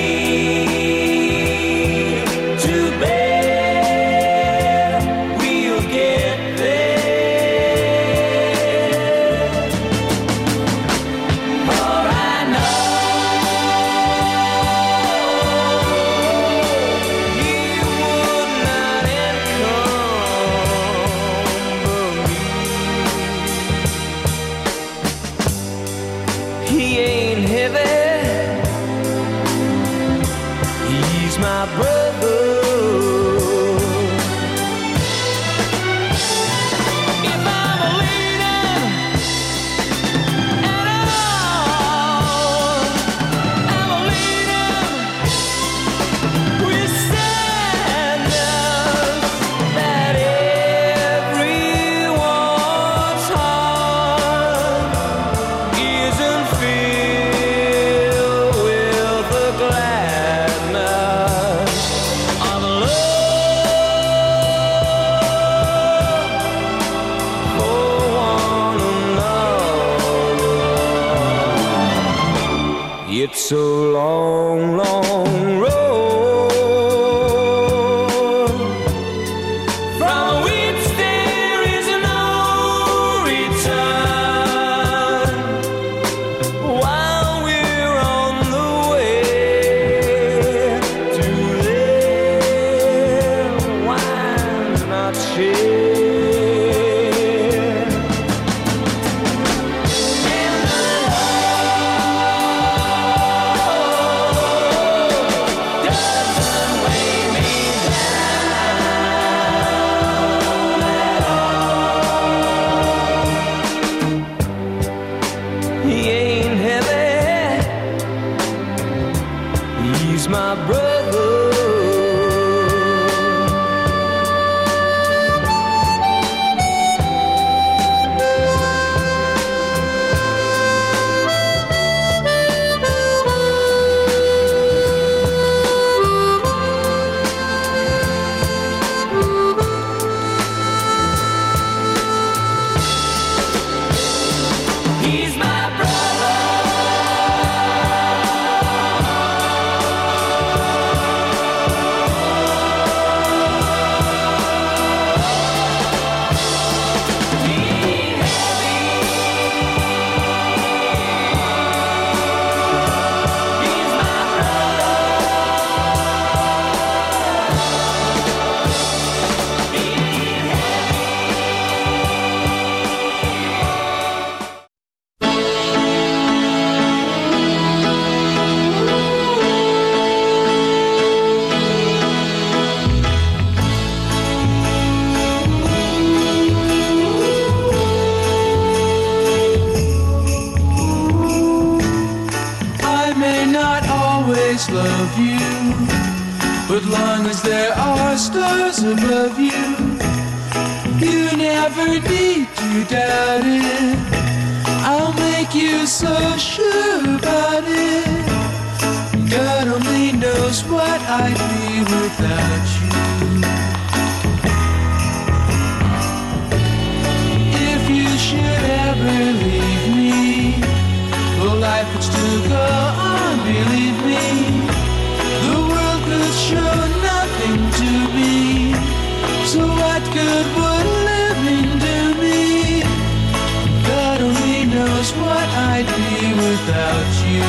to bear. We'll get there. For I know he ain't heavy, he's my brother. If I'm a leader at all, I'm a leader with standards that everyone's heart isn't filled with the gladness of love for one another. It's a long, long road from which there is no return. While we're on the way to there, why not share? In the love love you. But long as there are stars above you, you never need to doubt it. I'll make you so sure about it. God only knows what I'd be without you. If you should ever leave me, well, life would still go on, believe me. The world could show nothing to me, so what good would living do me? God only knows what I'd be without you.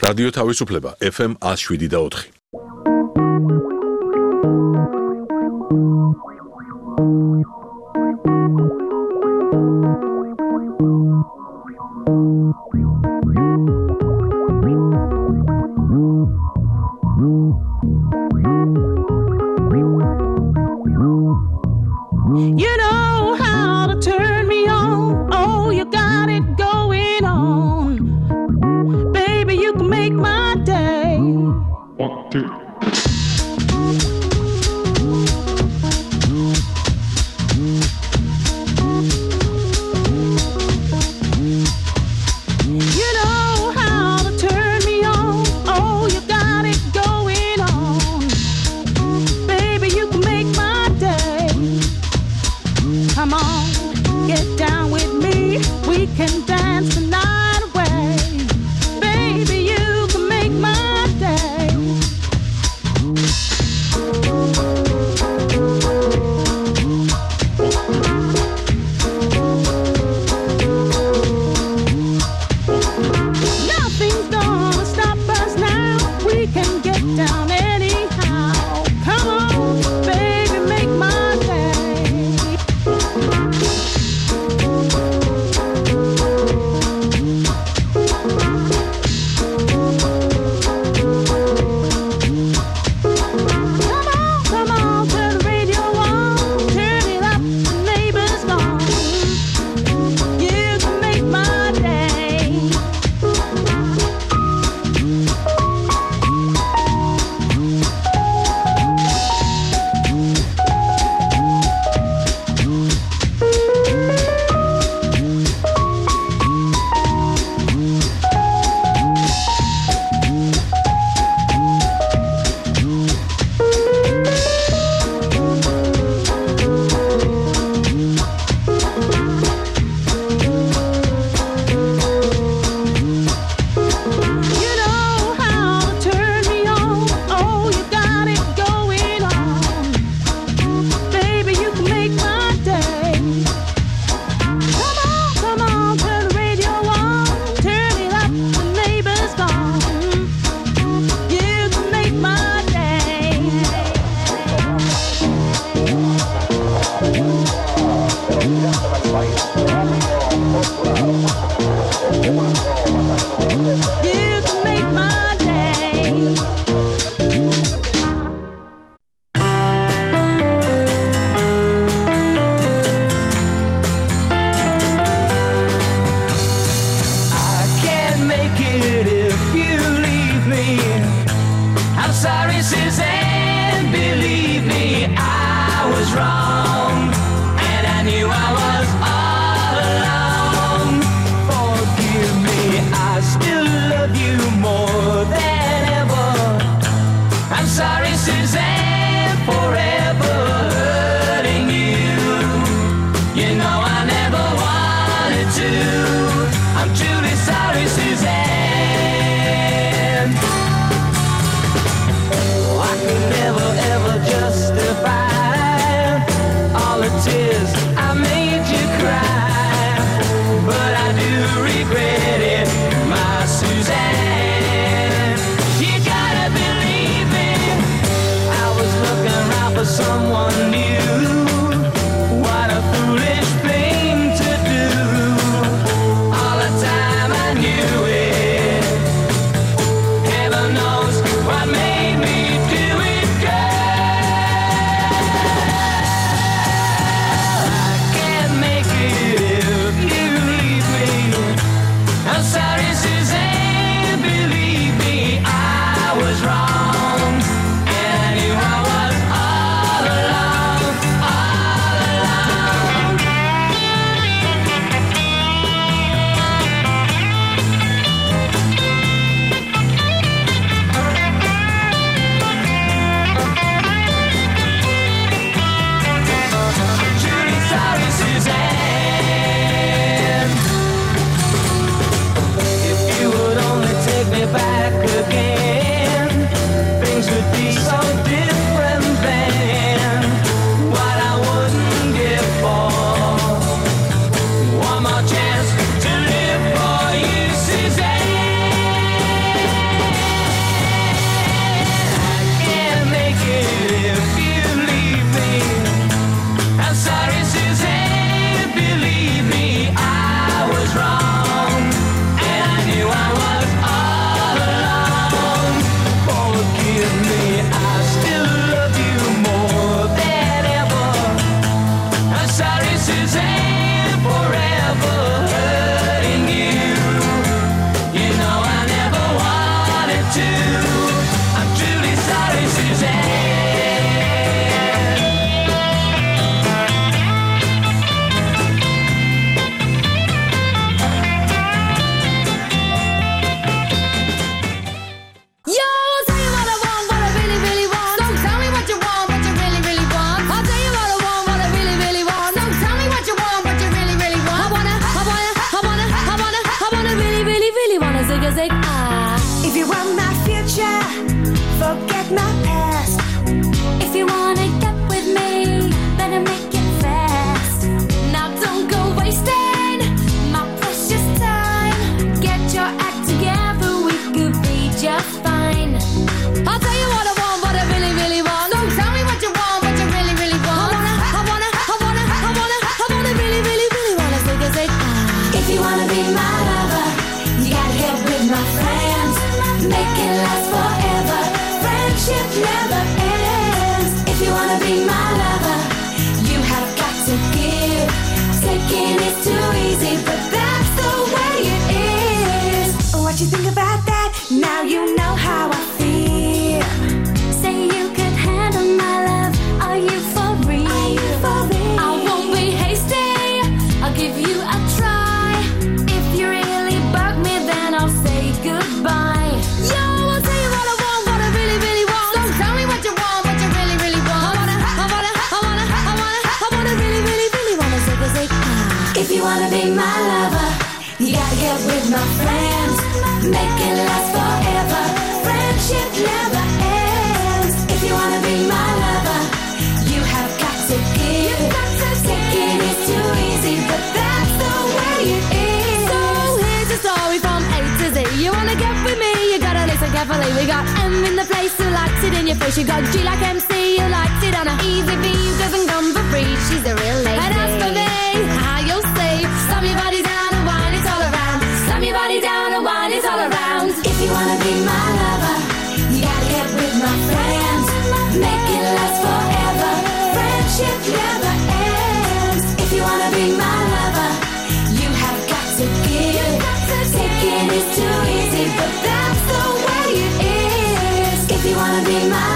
რადიო თავისუფლება ეფ ემ one oh seven და four. You know how to turn me on. Oh, you got it going on. Baby, you can make my day. One, two. You know how to turn me on. Oh, you got it going on. Baby, you can make my day. Come on, get down with me. We can dance the night away. Baby, you can make my day. my past. If you wanna get with me, better make it fast. Now don't go wasting my precious time. Get your act together, we could be just fine. I'll tell you what I want, what I really, really want. Don't tell me what you want, what you really, really want. I wanna, I wanna, I wanna, I wanna, I wanna really, really, really wanna say, say, ah. If you wanna be my lover, you gotta get with my friends. Make it last forever. Friendship never ends. If you wanna be my lover, you have got to give. Taking is too easy, but that's the way it is. What you think about that? Now you know how I feel. Say you could handle my love. Are you for real? Are you for real? I won't be hasty. I'll give you a try. If you really bug me, then I'll say goodbye. Yo, I'll tell you what I want, what I really, really want. Don't tell me what you want, what you really, really want. I wanna, I wanna, I wanna, I wanna, I wanna really, really, really wanna say, say, ah. If you wanna be my lover, you gotta get with my friends. Make it last forever. Friendship never ends. If you wanna be my lover, you have got to give. Taking is too easy, but that's the way it is. So here's the story from A to Z. You wanna get with me, you gotta listen carefully. We got M in the place who likes it in your face. You got G like M C who likes it on a easy V who doesn't come for free. She's a real lady. And as for me, how you'll see, slam your body down and wine it's all around. Slam your body down and wine it's all around. If you wanna be my lover, you gotta get with my friends. Make it last forever. Friendship never ends. If you wanna be my lover, you have got to give. Taking is too easy, but that's the way it is. If you wanna be my